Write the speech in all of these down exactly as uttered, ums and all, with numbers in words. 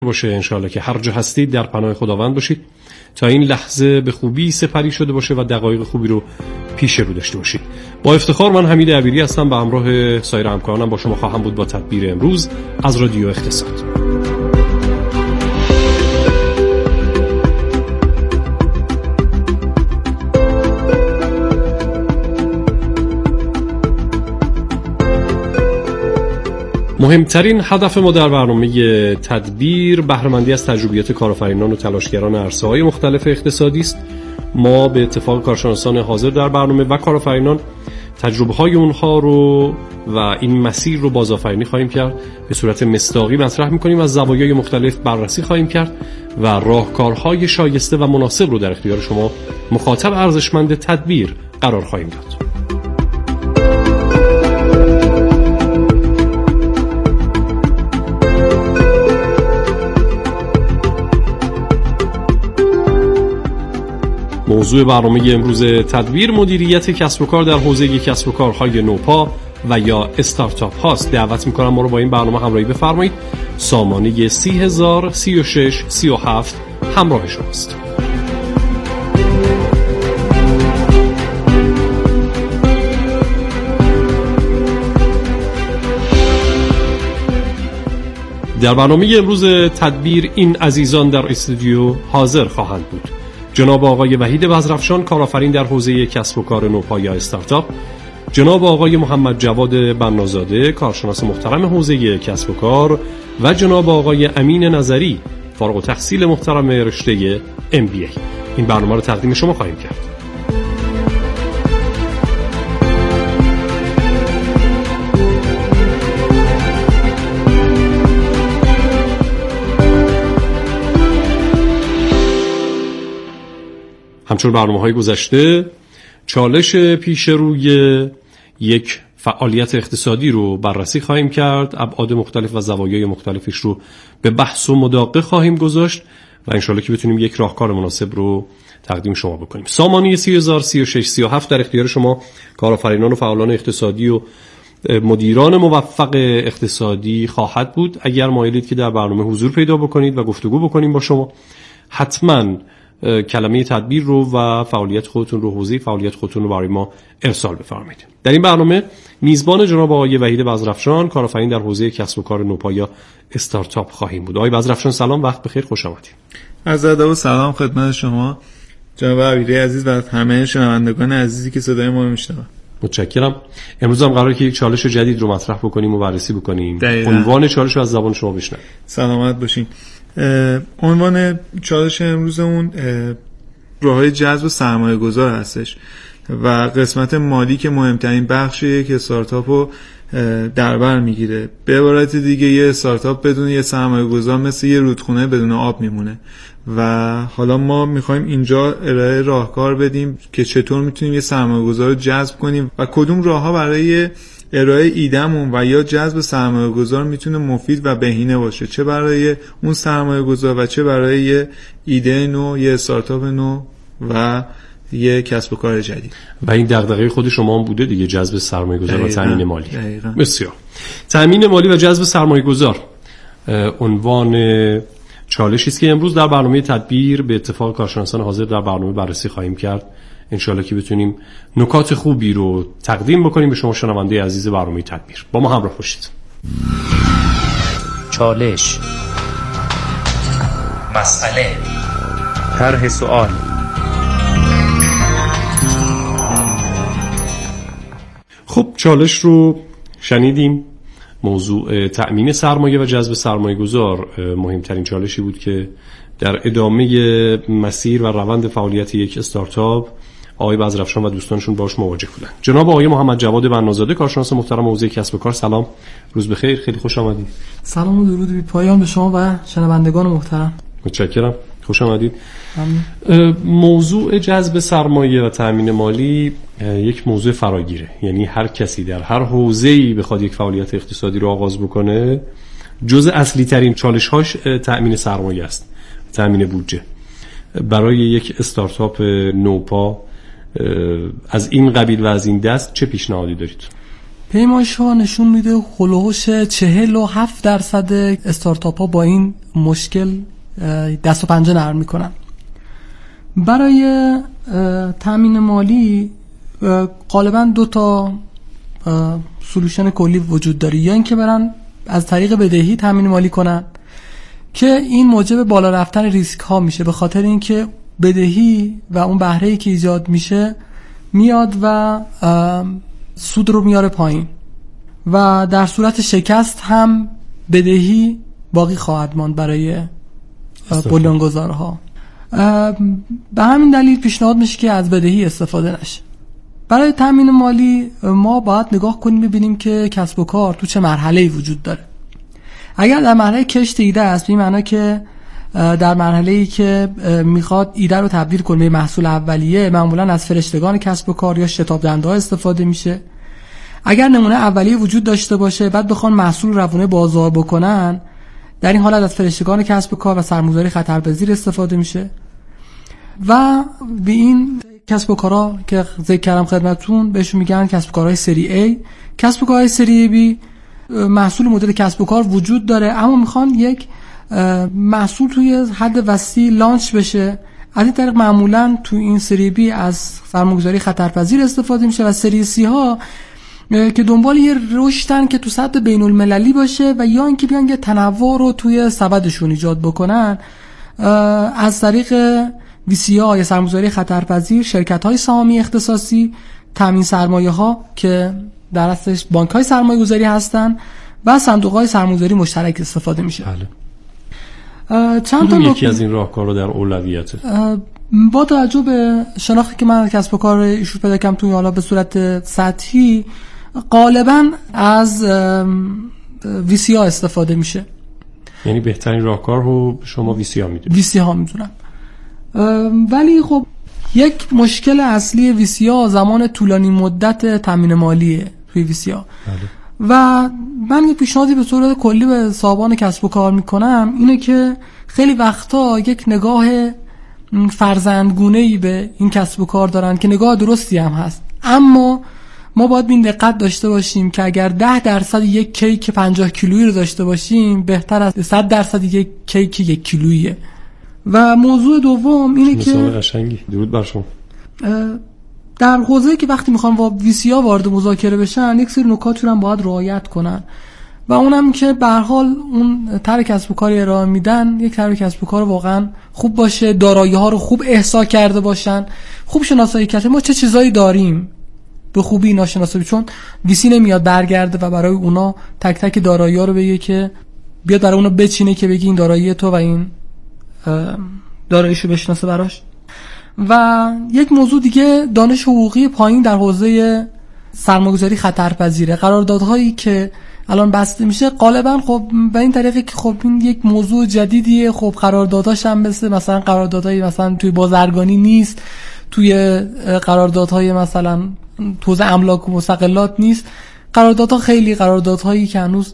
باشه انشاءالله که هر جا هستید در پناه خداوند باشید تا این لحظه به خوبی سپری شده باشه و دقایق خوبی رو پیش رو داشته باشید. با افتخار من حمید عبیری هستم، به همراه سایر همکارانم با شما خواهم بود با تدبیر امروز از رادیو اقتصاد. مهمترین هدف ما در برنامه تدبیر بهره‌مندی از تجربیات کارآفرینان و تلاشگران عرصه‌های مختلف اقتصادی است. ما به اتفاق کارشناسان حاضر در برنامه و کارآفرینان تجربه‌های اونها رو و این مسیر رو بازآفرینی خواهیم کرد، به صورت مصداقی مطرح می‌کنیم و از زوایای مختلف بررسی خواهیم کرد و راهکارهای شایسته و مناسب رو در اختیار شما مخاطب ارزشمند تدبیر قرار خواهیم داد. موضوع برنامه امروز تدبیر مدیریت کسب و کار در حوزه کسب و کارهای نوپا و یا استارتاپ هاست. دعوت میکنم ما رو با این برنامه همراهی بفرمایید. سامانه سی هزار سی و شش سی و هفت همراه شماست. در برنامه امروز تدبیر این عزیزان در استودیو حاضر خواهند بود: جناب آقای وحید بزرافشان، کارآفرین در حوزه کسب و کار نوپا یا استارتاپ، جناب آقای محمد جواد بنازاده، کارشناس محترم حوزه کسب و کار، و جناب آقای امین نظری، فارغ التحصیل محترم رشته ام بی ای. این برنامه رو تقدیم شما خواهیم کرد. همچون برنامه‌های گذشته چالش پیش روی یک فعالیت اقتصادی رو بررسی خواهیم کرد، ابعاد مختلف و زوایای مختلفش رو به بحث و مداقه خواهیم گذاشت و انشالله که بتونیم یک راهکار مناسب رو تقدیم شما بکنیم. سامانه سی هزار سی و شش سی و هفت در اختیار شما کارآفرینان و فعالان اقتصادی و مدیران موفق اقتصادی خواهد بود. اگر مایلید که در برنامه حضور پیدا بکنید و گفتگو بکنیم با شما، حتماً کلمه تدبیر رو و فعالیت خودتون رو، حوزه فعالیت خودتون رو برای ما ارسال بفرمایید. در این برنامه میزبان جناب آقای وحید بزرافشان، کارآفرین در حوزه کسب و کار نوپا یا استارتاپ خواهیم بود. آقای بزرافشان سلام، وقت بخیر، خوش آمدید. عرض ادب و سلام خدمت شما جناب عبیری عزیز و همه شنوندگان عزیزی که صدای ما رو میشنون. متشکرم. امروز هم قراره که یک چالش جدید رو مطرح بکنیم و بررسی بکنیم. عنوان چالش رو از زبان شما بشنویم. سلامت باشین. عنوان چالش امروزمون راههای جذب سرمایه گذار هستش و قسمت مالی که مهمترین بخشیه که استارتاپ رو در بر میگیره. به عبارت دیگه یه استارتاپ بدون یه سرمایه گذار مثل یه رودخونه بدون آب میمونه و حالا ما میخوایم اینجا ارائه راهکار بدیم که چطور میتونیم یه سرمایه گذار رو جذب کنیم و کدوم راهها برای ارائه ایدهمون و یا جذب سرمایه گذار میتونه مفید و بهینه باشه، چه برای اون سرمایه گذار و چه برای یه ایده نو، یه استارتاپ نو و یه کسب و کار جدید. و این دغدغه خود شما هم بوده دیگه، جذب سرمایه گذار و تامین مالی. دقیقاً. بسیار. تامین مالی و جذب سرمایه گذار عنوان چالشی است که امروز در برنامه تدبیر به اتفاق کارشناسان حاضر در برنامه بررسی خواهیم کرد. انشالله که بتونیم نکات خوبی رو تقدیم بکنیم به شما شنونده عزیز برنامه تدبیر. با ما همراه باشید. چالش، مسئله، طرح سوال. خب چالش رو شنیدیم. موضوع تأمین سرمایه و جذب سرمایه گذار مهمترین چالشی بود که در ادامه مسیر و روند فعالیت یک استارتاپ آقای بزرافشان و دوستانشون باش مواجه بودن. جناب آقای محمد جواد بنازاده، کارشناس محترم حوزه کسب و کار، سلام، روز بخیر، خیلی خوش آمدید. سلام و درود بی پایان به شما و شنوندگان محترم. متشکرم، خوش آمدید. موضوع جذب سرمایه و تأمین مالی یک موضوع فراگیره، یعنی هر کسی در هر حوزه‌ای بخواد یک فعالیت اقتصادی رو آغاز بکنه، جزء اصلی ترین چالش‌هاش تأمین سرمایه است، تأمین بودجه. برای یک استارتاپ نوپا از این قبیل و از این دست چه پیشنهادی دارید؟ پیمایش‌ها نشون میده هلوهوش چهل و هفت درصد استارتاپ‌ها با این مشکل دست و پنجه نرم میکنن. برای تامین مالی غالبا دو تا سولوشن کلی وجود داره، یا اینکه برن از طریق بدهی تامین مالی کنن که این موجب بالا رفتن ریسک ها میشه، به خاطر اینکه بدهی و اون بهره‌ای که ایجاد میشه میاد و سود رو میاره پایین و در صورت شکست هم بدهی باقی خواهد ماند برای بنیانگذارها. به همین دلیل پیشنهاد میشه که از بدهی استفاده نشه. برای تامین مالی ما باید نگاه کنیم ببینیم که کسب و کار تو چه مرحله‌ای وجود داره. اگر در مرحله کشت ایده است، به این معنی که در مرحله‌ای که میخواد ایده رو تبدیل کنه به محصول اولیه، معمولا از فرشتگان کسب و کار یا شتاب دهنده‌ها استفاده میشه. اگر نمونه اولیه وجود داشته باشه بعد بخوان محصول روونه بازار بکنن، در این حالت از فرشتگان کسب و کار و سرمایه‌گذاری خطرپذیر استفاده میشه و به این کسب و کارها که ذکر کردم خدمتتون بهشون میگن کسب و کارهای سری A. کسب و کارهای سری B محصول مدل کسب و کار وجود داره اما میخوان یک محصول توی حد وسیع لانچ بشه. از این طریق معمولا تو این سری بی از سرمایه‌گذاری خطرپذیر استفاده میشه و سری سی ها که دنبال یه رشدن که تو سطح بین المللی باشه و یا اینکه بیان یه تنوع رو توی سبدشون ایجاد بکنن، از طریق وی سی ها یا سرمایه‌گذاری خطرپذیر، شرکت‌های سهامی اختصاصی، تامین سرمایه‌ها که در اصلش بانک‌های سرمایه‌گذاری هستن و صندوق‌های سرمایه‌گذاری مشترک استفاده میشه. بله. چند تا یکی از این راهکارها در اولویته با توجه به شناختی که من کسب و کار ایشون پیدا کردم توی حالا به صورت سطحی غالبا از وی سی ها استفاده میشه. یعنی بهترین راهکار رو شما وی سی ها میدونید؟ وی سی ها میدونم، ولی خب یک مشکل اصلی وی سی ها زمان طولانی مدت تامین مالیه توی وی سی ها. بله. و من یه پیشنهادی به صورت کلی به صاحبان کسب و کار میکنم اینه که خیلی وقتا یک نگاه فرزندگونه‌ای به این کسب و کار دارن که نگاه درستی هم هست، اما ما باید این دقت داشته باشیم که اگر ده درصد یک کیک پنجاه کیلویی رو داشته باشیم بهتر از صد درصد یک کیک یک کیلوییه. و موضوع دوم اینه که مثال قشنگی درود بر شما. در حوزه‌ای که وقتی میخوان با وی سی ها وارد مذاکره بشن یک سری نکاتی رو هم باید رعایت کنن و اونم که به هر حال اون طرح کسب و کاری ارائه میدن یک طرح کسب و کار واقعا خوب باشه، دارایی ها رو خوب احصا کرده باشن، خوب شناسایی کرده ما چه چیزایی داریم، به خوبی اینا شناسایی، چون وی سی نمیاد برگرده و برای اونا تک تک دارایی ها رو بگه که بیاد برای اونا بچینه که بگی این دارایی تو و این داراییشو بشناسه براش. و یک موضوع دیگه دانش حقوقی پایین در حوزه سرمایه‌گذاری خطرپذیره. قراردادهایی که الان بسته میشه غالبا خب به این طریقه که خب این یک موضوع جدیدیه، خب قرارداداش هم مثل مثلا قراردادهای مثلا توی بازرگانی نیست، توی قراردادهای مثلا توزیع املاک و مستقلات نیست. قراردادها خیلی قراردادهایی که هنوز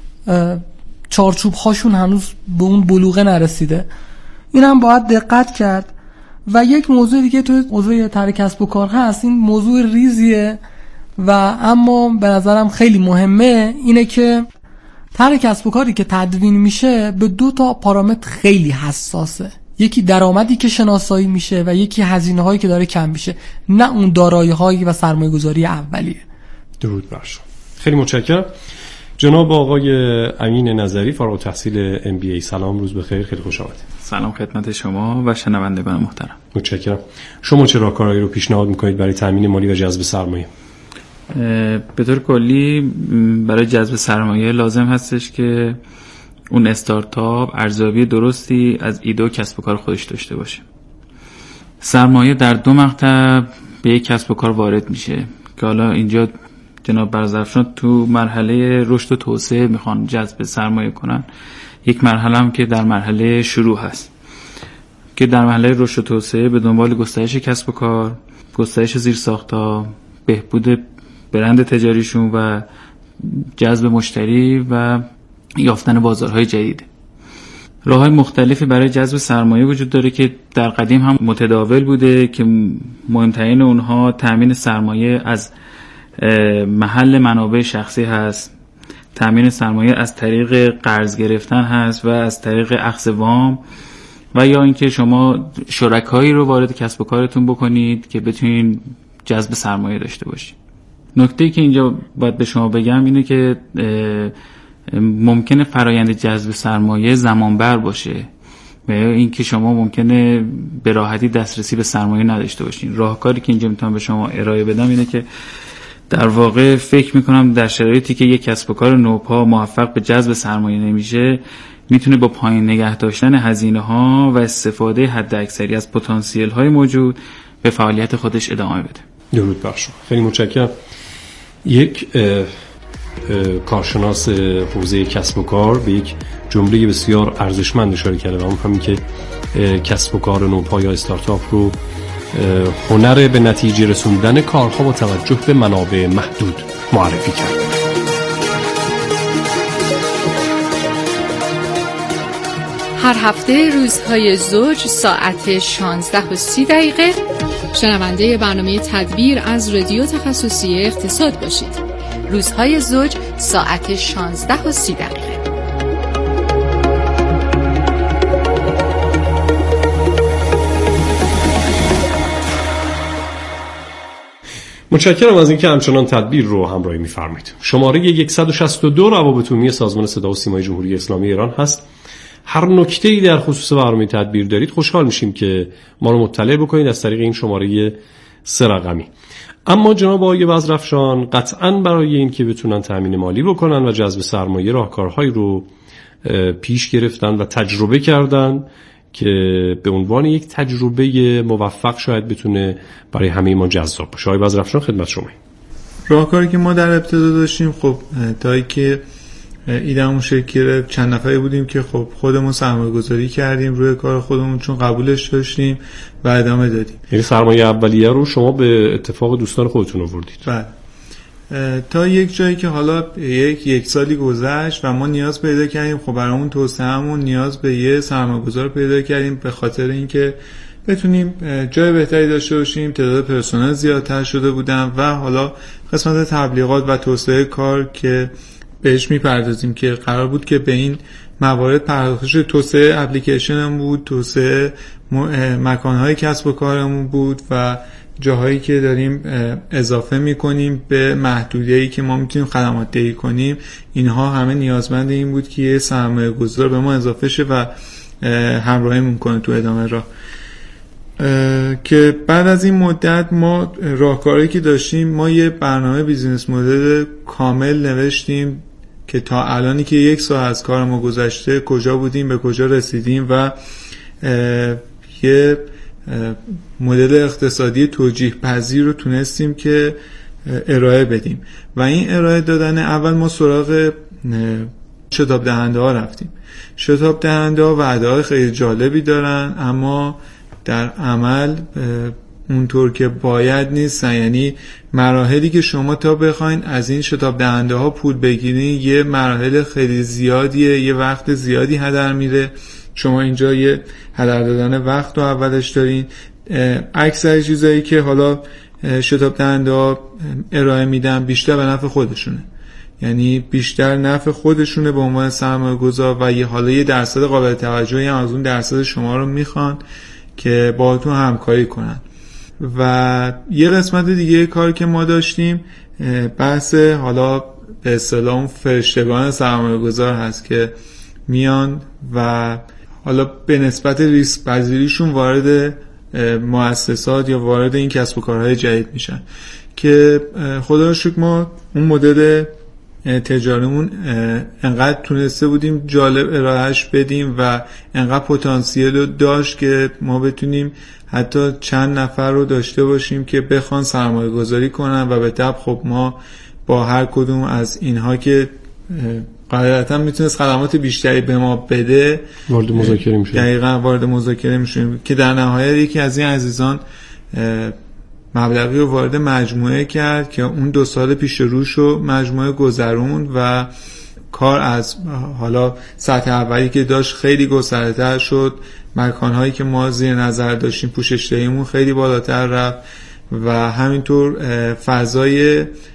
چارچوب هاشون هنوز به اون بلوغه نرسیده، این هم باید دقت کرد. و یک موضوع دیگه توی موضوع طرح کسب و کار هست، این موضوع ریزیه و اما به نظرم خیلی مهمه، اینه که طرح کسب و کاری که تدوین میشه به دو تا پارامتر خیلی حساسه. یکی درآمدی که شناسایی میشه و یکی هزینه‌هایی که داره کم میشه، نه اون دارایی‌هایی و سرمایه‌گذاری اولیه. درود بر شما. خیلی متشکرم. جناب آقای امین نظری فارغ التحصیل ام بی ای، سلام، روز بخیر، خیلی خوش آمدید. سلام خدمت شما و شنوندگان محترم. متشکرم. شما چه راهکارهایی رو پیشنهاد میکنید برای تامین مالی و جذب سرمایه؟ به طور کلی برای جذب سرمایه لازم هستش که اون استارتاپ ارزیابی درستی از ایده و کسب و کار خودش داشته باشه. سرمایه در دو مقطع به یک کسب و کار وارد میشه که حالا اینجا جناب برادرفشان تو مرحله رشد و توسعه میخوان جذب سرمایه کنن. یک مرحله هم که در مرحله شروع هست که در مرحله رشد و توسعه به دنبال گسترش کسب و کار، گسترش زیرساخت‌ها، بهبود برند تجاریشون و جذب مشتری و یافتن بازارهای جدید. راه‌های مختلفی برای جذب سرمایه وجود داره که در قدیم هم متداول بوده که مهمترین اونها تامین سرمایه از محل منابع شخصی هست، تامین سرمایه از طریق قرض گرفتن هست و از طریق اخذ وام، و یا اینکه شما شرکایی رو وارد کسب و کارتون بکنید که بتونید جذب سرمایه داشته باشید. نکته‌ای که اینجا باید به شما بگم اینه که ممکنه فرایند جذب سرمایه زمان بر باشه و اینکه شما ممکنه به راحتی دسترسی به سرمایه نداشته باشین. راهکاری که اینجا میتونم به شما ارائه بدم اینه که در واقع فکر میکنم در شرایطی که یک کسب و کار نوپا موفق به جذب سرمایه نمیشه، میتونه با پایین نگه داشتن هزینه ها و استفاده حداکثری از پتانسیل های موجود به فعالیت خودش ادامه بده. درود بر شما. خیلی متشکرم. یک اه اه کارشناس حوزه کسب و کار به یک جمله بسیار ارزشمند اشاره کرده و اون همین که کسب و کار نوپا یا استارتاپ رو هنر به نتیجه رسوندن کارها با توجه به منابع محدود معرفی کرد. هر هفته روزهای زوج ساعت شانزده و سی دقیقه شنونده برنامه تدبیر از رادیو تخصصی اقتصاد باشید. روزهای زوج ساعت شانزده و سی دقیقه. متشکرم از اینکه همچنان تدبیر رو همراهی می‌فرمایید. شماره صد و شصت و دو روابط عمومی سازمان صدا و سیمای جمهوری اسلامی ایران هست. هر نکته‌ای در خصوص برنامه تدبیر دارید خوشحال میشیم که ما رو مطلع بکنید از طریق این شماره سه رقمی. اما جناب آقای بزرافشان قطعاً برای این که بتونن تامین مالی بکنن و جذب سرمایه راهکارهایی رو پیش گرفتن و تجربه کردن که به عنوان یک تجربه موفق شاید بتونه برای همه ما جذاب باشه. آقای بزرافشان خدمت شما. راهکاری که ما در ابتدا داشتیم، خب تا اینکه ایدهمون شکل گرفت چند نفری بودیم که خب خودمون سرمایه گذاری کردیم روی کار خودمون چون قبولش داشتیم و ادامه دادیم. یعنی سرمایه اولیه رو شما به اتفاق دوستان خودتون آوردید؟ بله. تا یک جایی که حالا یک یک سالی گذشت و ما نیاز پیدا کردیم، خب برامون توسعه‌مون نیاز به یه سرمایه‌گذار پیدا کردیم به خاطر اینکه بتونیم جای بهتری داشته باشیم. تعداد پرسنل زیادتر شده بودن و حالا قسمت تبلیغات و توسعه کار که بهش میپردازیم که قرار بود که به این موارد پرداخته شه. توسعه اپلیکیشنمون بود، توسعه مکانهای کسب و کارمون بود و جاهایی که داریم اضافه میکنیم به محدودیتی که ما میتونیم خدمات دهی کنیم. اینها همه نیازمند این بود که یه سرمایه گذار به ما اضافه شه و همراهیمون کنه تو ادامه راه. که بعد از این مدت ما راهکاری که داشتیم، ما یه برنامه بیزینس مدل کامل نوشتیم که تا الانی که یک سال از کار ما گذشته کجا بودیم به کجا رسیدیم و یه مدل اقتصادی توجیه پذیر رو تونستیم که ارائه بدیم. و این ارائه دادن اول ما سراغ شتاب دهنده ها رفتیم. شتاب دهنده ها وعده های خیلی جالبی دارن اما در عمل اونطور که باید نیستن. یعنی مراحلی که شما تا بخواین از این شتاب دهنده ها پول بگیرین یه مراحل خیلی زیادیه، یه وقت زیادی هدر میره. شما اینجا یه هدر دادن وقت رو اولش دارین. اکثر چیزایی که حالا شتاب دهنده ها ارائه میدن بیشتر به نفع خودشونه، یعنی بیشتر نفع خودشونه به عنوان سرمایه گذار و یه حالا یه درصد قابل توجهی هم از اون درصد شما رو میخوان که باهاتون همکاری کنن. و یه قسمت دیگه کاری که ما داشتیم بحث حالا به اصطلاح فرشتگان سرمایه گذار هست که میان و حالا به نسبت ریسک پذیریشون وارد مؤسسات یا وارد این کسب و کارهای جدید میشن که خدا رو شکر ما اون مدل تجاریمون انقدر تونسته بودیم جالب ارائهش بدیم و انقدر پتانسیل رو داشت که ما بتونیم حتی چند نفر رو داشته باشیم که بخوان سرمایه گذاری کنن و به طب خب ما با هر کدوم از اینها که قاعدتا میتونست خدمات بیشتری به ما بده وارد مذاکره میشه. دقیقاً وارد مذاکره میشیم که در نهایت یکی از این عزیزان مبلغی رو وارد مجموعه کرد که اون دو سال پیش روش رو مجموعه گذروند و کار از حالا سطح اولی که داشت خیلی گسترده شد. مکانهایی که ما زیر نظر داشتیم پوشش دهیمون خیلی بالاتر رفت و همینطور فضای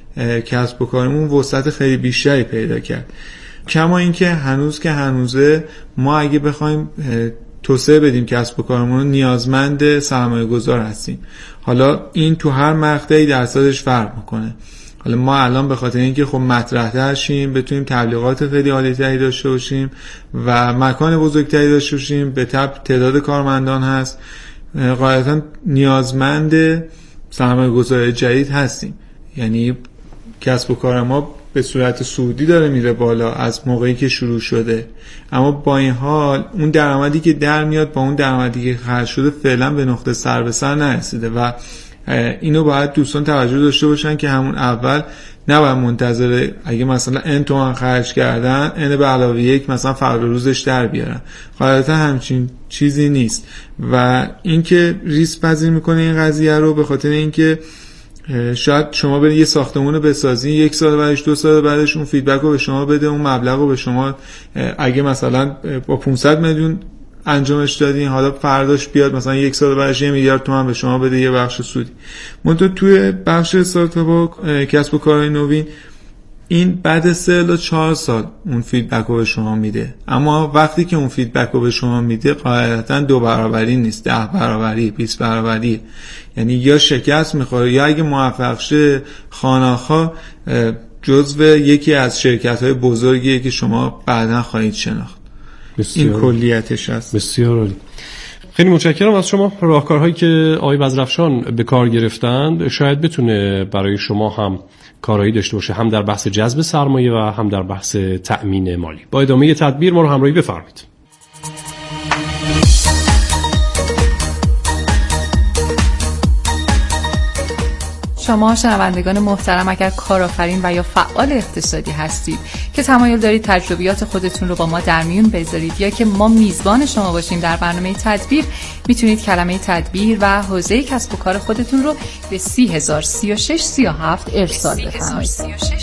کسب و کارمون وسعت خیلی بیشتری پیدا کرد. کما اینکه هنوز که هنوزه ما اگه بخوایم توسعه بدیم کسب و کارمون نیازمند سرمایه گذار هستیم. حالا این تو هر مقطعی درصدش فرق میکنه. حالا ما الان به خاطر اینکه خب مطرح‌تر شیم، بتونیم تبلیغات خیلی عالی‌تری داشته باشیم و مکان بزرگتری داشته باشیم، به تبع تعداد کارمندان هست، غالبا نیازمند سرمایه گذاری جدید هستیم. یعنی کسب و کار ما به صورت صعودی داره میره بالا از موقعی که شروع شده، اما با این حال اون درآمدی که در میاد با اون درآمدی که خرج شده فعلا به نقطه سر به سر نرسیده و اینو باید دوستان توجه داشته باشن که همون اول نباید منتظر اگه مثلا ان تومن خرج کردن ان به علاوه یک مثلا فردا روزش در بیارن. غالبا همچین چیزی نیست و اینکه ریسک پذیر میکنه این قضیه رو به خاطر اینکه شاید شما برید یه ساختمون رو بسازین، یک سال بعدش دو سال بعدش اون فیدبک رو به شما بده، اون مبلغ رو به شما اگه مثلا با پانصد میلیون انجامش دادین، حالا فرداش بیاد مثلا یک سال بعدش یه میلیارد تومان به شما بده یه بخش سودی. منتها توی بخش استارتاپ کسب و کارهای نوین این بعد سه الی چهار سال اون فیدبک رو به شما میده، اما وقتی که اون فیدبک رو به شما میده قاعدتا دو برابری نیست، ده برابری، بیست برابری. یعنی یا شکست میخوره یا اگه موفق شه خانه‌ها جزو یکی از شرکت‌های بزرگیه که شما بعداً خواهید شناخت. این کلیتش هست. بسیار عالی. خیلی متشکرم از شما. راهکارهایی که آقای بزرافشان به کار گرفتند شاید بتونه برای شما هم کارایی داشته باشه، هم در بحث جذب سرمایه و هم در بحث تأمین مالی. با ادامه تدبیر ما رو همراهی بفرمایید. شما شنوندگان محترم اگر کارآفرین و یا فعال اقتصادی هستید که تمایل دارید تجربیات خودتون رو با ما در میون بذارید یا که ما میزبان شما باشیم در برنامه تدبیر، میتونید کلمه تدبیر و حوزه کسب و کار خودتون رو به سی هزار سی و شش سی و هفت ارسال بفرمایید.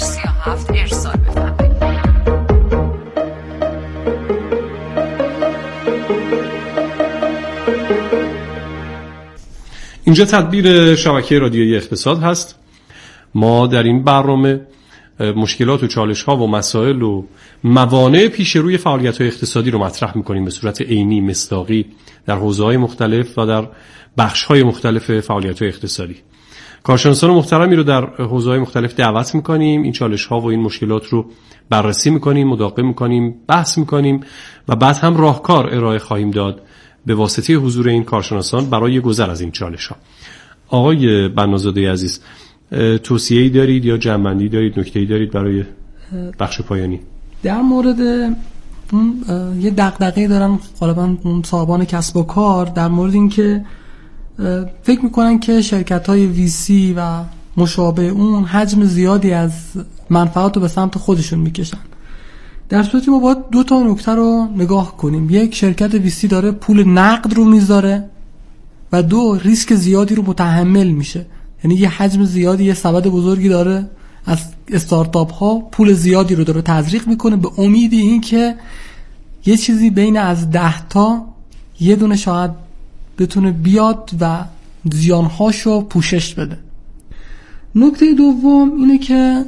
اینجا تدبیر شبکه رادیویی اقتصاد هست. ما در این برنامه مشکلات و چالش ها و مسائل و موانع پیش روی فعالیت های اقتصادی رو مطرح میکنیم به صورت عینی مصداقی در حوزه های مختلف و در بخش های مختلف فعالیت های اقتصادی. کارشناسان محترمی رو در حوزه های مختلف دعوت میکنیم، این چالش ها و این مشکلات رو بررسی میکنیم، مداقم میکنیم، بحث میکنیم و بعد هم راهکار ارائه خواهیم داد به واسطه حضور این کارشناسان برای گذر از این چالش ها. آقای بنازاده عزیز، توصیه‌ای دارید یا جمع‌بندی دارید، نکته‌ای دارید برای بخش پایانی؟ در مورد اون یه دغدغه‌ای دارن غالبا اون صاحبان کسب و کار در مورد اینکه فکر میکنن که شرکت‌های وی سی و مشابه اون حجم زیادی از منفعت رو به سمت خودشون میکشن. در صورتی ما باید دو تا نکته رو نگاه کنیم. یک، شرکت وی سی داره پول نقد رو میذاره و دو، ریسک زیادی رو متحمل میشه. یعنی یه حجم زیادی، یه سبد بزرگی داره از استارتاپ ها، پول زیادی رو داره تزریق میکنه به امید این که یه چیزی بین از ده تا یه دونه شاید بتونه بیاد و زیانهاشو پوشش بده. نکته دوم اینه که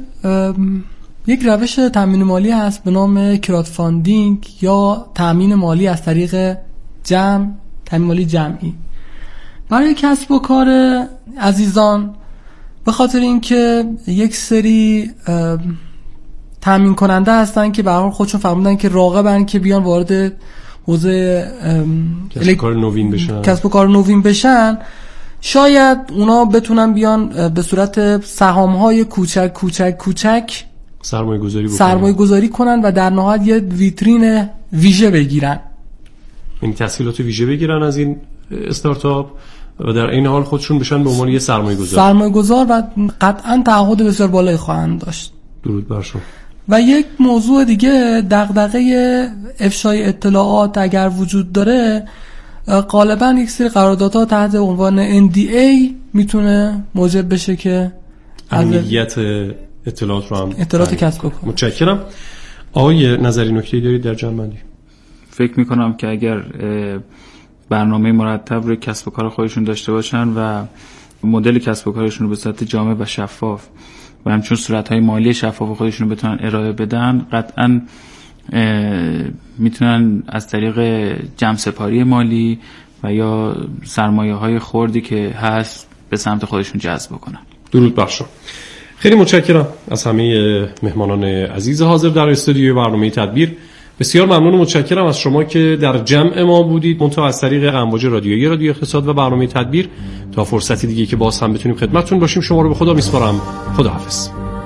یک روش تامین مالی هست به نام کراود فاندینگ یا تامین مالی از طریق جمع، تامین مالی جمعی برای کسب و کار عزیزان. به خاطر اینکه یک سری تامین کننده هستن که به هر حال خودشون فهمیدن که راغبن که بیان وارد حوزه کسب و کار نوین بشن کسب و کار نوین بشن شاید اونا بتونن بیان به صورت سهام‌های کوچک کوچک کوچک سرمایه گذاری بکنن سرمایه گذاری کنن و در نهایت یه ویترین ویژه بگیرن، یعنی تسهیلات ویژه بگیرن از این استارتاپ و در این حال خودشون بشن به عنوان یه سرمایه گذار سرمایه گذار و قطعا تعهد بسیار بالایی خواهند داشت. درود بر شما. و یک موضوع دیگه، دغدغه افشای اطلاعات اگر وجود داره، غالبا یک سری قراردادها تحت عنوان ان دی ای میتونه موجب بشه که امنیت اطلاعات رو هم اطلاعات کسب و کار. متشکرم. آقای نظری نکته‌ای دارید در جمع‌بندی؟ فکر میکنم که اگر برنامه مرتب روی کسب و کار خودشون داشته باشن و مدل کسب و کارشون رو به صورت جامع و شفاف و همچون صورت‌های مالی شفاف خودشون رو بتونن ارائه بدن، قطعاً میتونن از طریق جمع سپاری مالی و یا سرمایه‌های خردی که هست به سمت خودشون جذب کنن. درود بر شما. خیلی متشکرم از همه مهمانان عزیز حاضر در استودیو برنامه تدبیر. بسیار ممنون و متشکرم از شما که در جمع ما بودید، منتها از طریق امواج رادیویی رادیو اقتصاد و برنامه تدبیر. تا فرصتی دیگه که باز هم بتونیم خدمتتون باشیم، شما رو به خدا میسپارم. خداحافظ.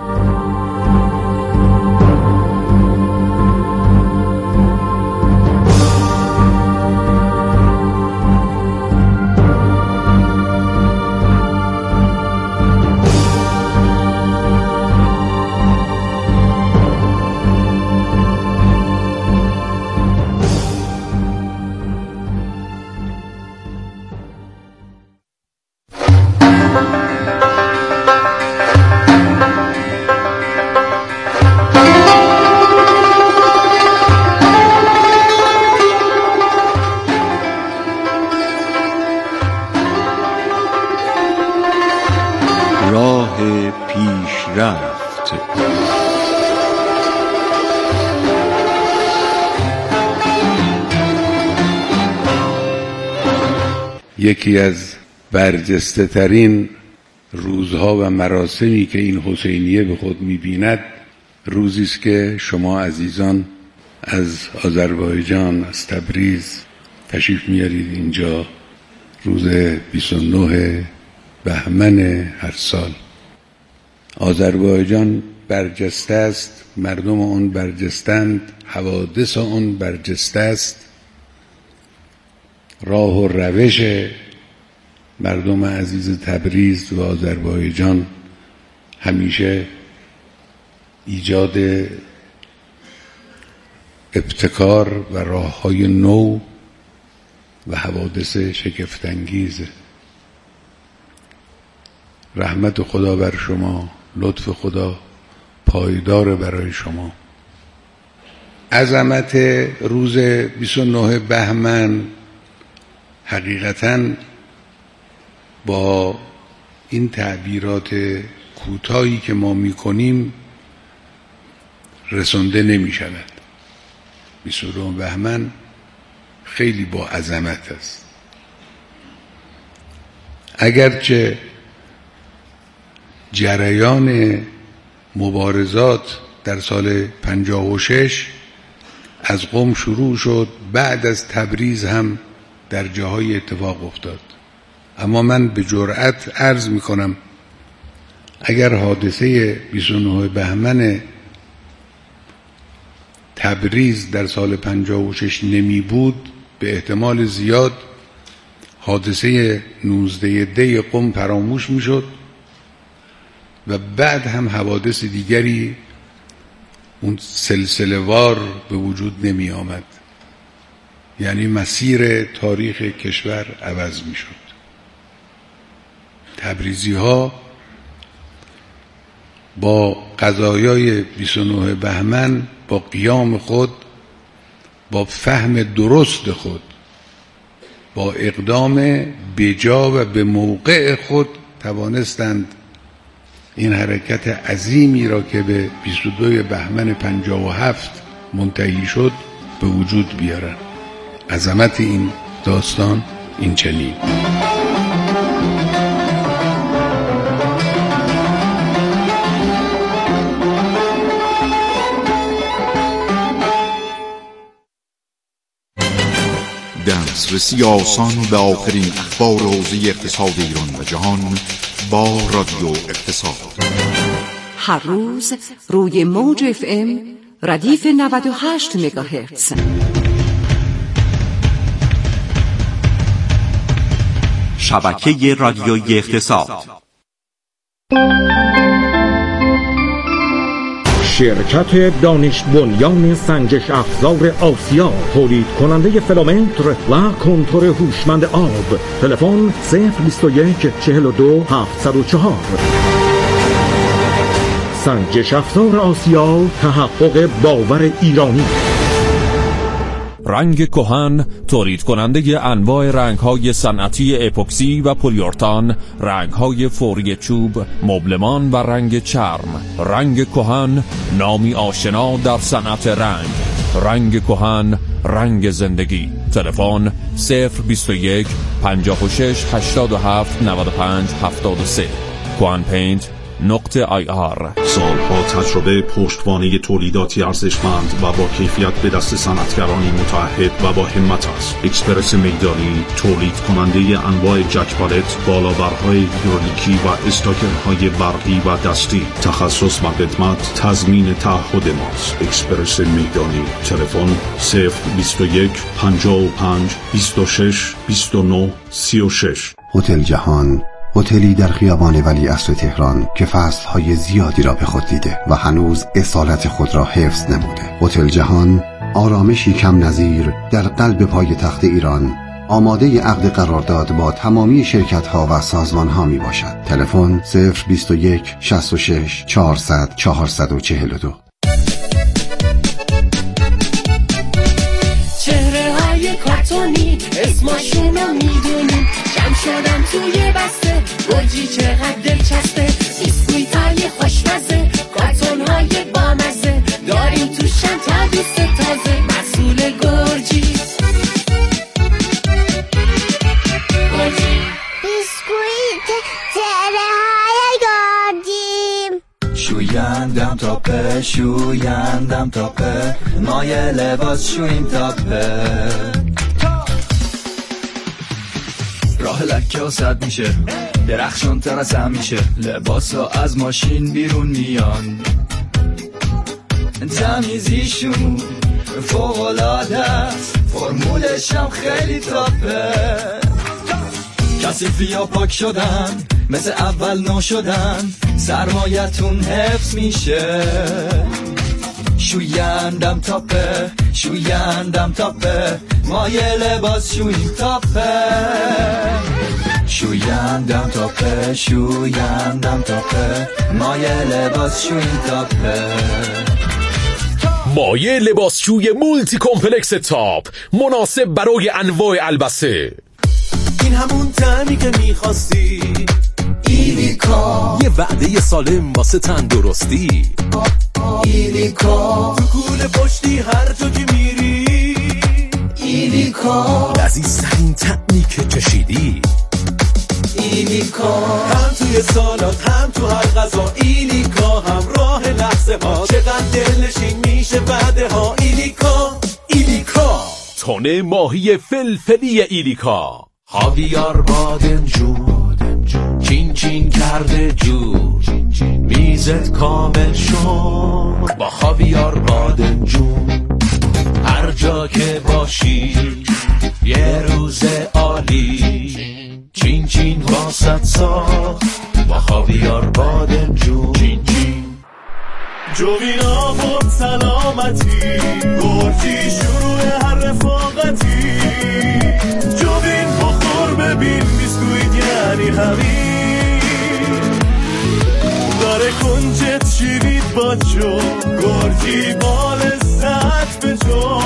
یکی از برجسته ترین روزها و مراسمی که این حسینیه به خود می‌بیند روزی است که شما عزیزان از آذربایجان، از تبریز تشریف میارید اینجا. روز بیست و نه بهمن هر سال. آذربایجان برجسته است، مردم آن برجستند، حوادث آن برجسته است. راه و روش مردم عزیز تبریز و آذربایجان همیشه ایجاد ابتکار و راه‌های نو و حوادث شگفت‌انگیزه. رحمت خدا بر شما، لطف خدا پایدار برای شما. عظمت روز بیست و نه بهمن حقیقتاً با این تعبیرات کوتاهی که ما می‌کنیم رسانده نمی‌شود. بیست و نه بهمن خیلی با عظمت است. اگرچه جریان مبارزات در سال پنجاه و شش از قم شروع شد، بعد از تبریز هم در جاهای اتفاق افتاد، اما من به جرأت عرض می کنم اگر حادثه بیست و نه بهمن تبریز در سال پنجاه و شش نمی بود، به احتمال زیاد حادثه نوزده دی قم فراموش می شد و بعد هم حوادث دیگری اون سلسله وار به وجود نمی آمد. یعنی مسیر تاریخ کشور عوض می شد. تبریزی ها با قضایای بیست و نه بهمن، با قیام خود، با فهم درست خود، با اقدام بجا و به موقع خود توانستند این حرکت عظیمی را که به بیست و دو بهمن پنجاه و هفت منتهی شد به وجود بیارند. عظمت این داستان این چنین. دسترسی آسان به آخرین اخبار حوزه اقتصاد ایران و جهان با رادیو اقتصاد. هر روز روی موج اف ام ردیف نود و هشت مگاهرتز. شبکه رادیویی اقتصاد. شرکت دانش بنیان سنجش افزار آسیا، تولید کننده فیلامتر و کنتور هوشمند آب. تلفن صفر بیست و یک چهل و دو هفتصد و چهار. سنجش افزار آسیا، تحقق باور ایرانی. رنگ کهن تولید کننده انواع رنگ‌های صنعتی اپوکسی و پلیورتان، رنگ‌های فوری چوب، مبلمان و رنگ چرم. رنگ کهن، نامی آشنا در صنعت رنگ. رنگ کهن، رنگ زندگی. تلفن صفر بیست و یک پنجاه و شش هشتاد و هفت نود و پنج هفتاد و سه. کوهن پینت نقطه آی آر. سالها تجربه پشتوانه تولیداتی ارزشمند و با کیفیت به دست صنعتگرانی متعهد و با همت است. اکسپرس میدانی، تولید کننده انواع جک پالت، بالابرهای هیدرولیکی و استاکرهای برقی و دستی. تخصص و خدمت تضمین تعهد ماست. اکسپرس میدانی. تلفن صفر بیست و یک پنجاه و پنج بیست و شش بیست و نه سی و شش. هتل جهان، هتلی در خیابان ولیعصر تهران که فصلهای زیادی را به خود دیده و هنوز اصالت خود را حفظ نموده. هتل جهان، آرامشی کم نظیر در قلب پایتخت ایران، آماده عقد قرارداد با تمامی شرکت‌ها و سازمان‌ها می باشد. تلفن صفر بیست و یک شصت و شش چهارصد چهارصد و چهل و دو. چهره‌های کارتونی اسمشونو میدونیم، جمع شدن توی بسته، گرجی چقدر دلچسبه، بیسکویتای خوشمزه، کارتون‌های بامزه، داریم توشن تا دوست تازه، مسئول گرجی. گرجی بیسکویت چهره‌های گرجی. شویندم تاپه، شویندم تاپه، مایه لباس شویم تاپه، راه لکه و صد میشه، درخشان تر از هم میشه، لباس ها از ماشین بیرون میان، تمیزیشون فوق‌العاده است، فرمولش هم خیلی تاپه، کثیفی ها پاک شدن، مثل اول نو شدن، سرمایتون حفظ میشه، شویندم تاپه، شویندم تاپه، مایه لباس شویم تاپه، شویندم تاپه، شویندم تاپه، مایه لباس شویم تاپه. مایه لباسشوی مولتی کمپلکس تاپ، مناسب برای انواع البسه. این همون طعمی که میخواستی، ایلیکا، یه وعده سالم واسه تندرستی. ایلیکا، تو کوله پشتی هر جا که میری، ایلیکا، لذیذترین طعمی که چشیدی. ایلیکا، هم توی سالات هم تو هر غذا، ایلیکا همراه لحظه ها، چقدر دلنشین میشه بعده ها، ایلیکا. ایلیکا تونه ماهی فلفلی ایلیکا، خاویار بادمجون، چین چین کرده جور، میزت کامل شد با خاویار بادمجون، هر جا که باشی یه روز عالی، چین چین واسط ساخت با خاویار بادمجون، چین چین جوینا بود سلامتی، گرجی شروع هر رفاقتی، جوین بخور ببین بیسکویت یعنی همین، داره کنجت شیرید با جو، گرجی با لذت به جو،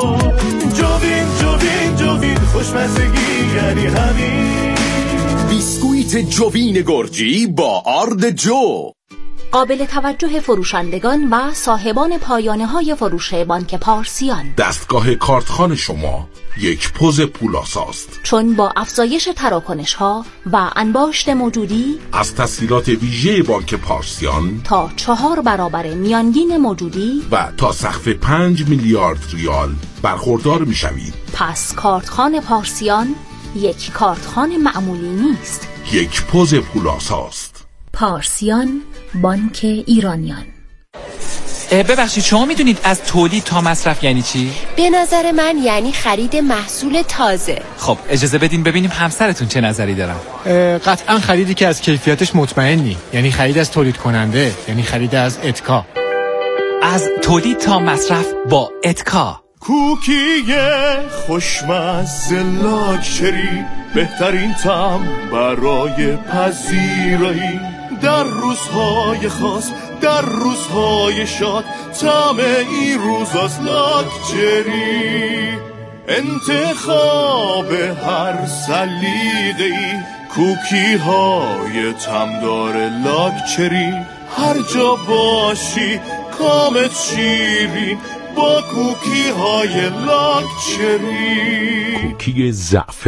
جوین جوین جوین خوشمزگی یعنی همین، بیسکویت جوین گرجی با آرد جو. قابل توجه فروشندگان و صاحبان پایانه های فروش بانک پارسیان، دستگاه کارتخوان شما یک پوز پولاساست، چون با افزایش تراکنش ها و انباشت موجودی از تسهیلات ویژه بانک پارسیان تا چهار برابر میانگین موجودی و تا سقف پنج میلیارد ریال برخوردار میشوید. پس کارتخوان پارسیان یک کارتخوان معمولی نیست، یک پوز پولاساست. پارسیان، بانک ایرانیان. ببخشید شما میدونید از تولید تا مصرف یعنی چی؟ به نظر من یعنی خرید محصول تازه. خب اجازه بدین ببینیم همسرتون چه نظری دارن. قطعا خریدی که از کیفیتش مطمئنی، یعنی خرید از تولید کننده، یعنی خرید از اتکا. از تولید تا مصرف با اتکا. کوکی خوشمزه لاکچری، بهترین طعم برای پذیرایی، در روزهای خاص، در روزهای شاد، طعم این روز از لاکچری. انتخاب هر سلیقه‌ای، کوکی های تمدار لاکچری، هر جا باشی کامت شیرین با کوکی های لاکچری. کوکی زعفرانی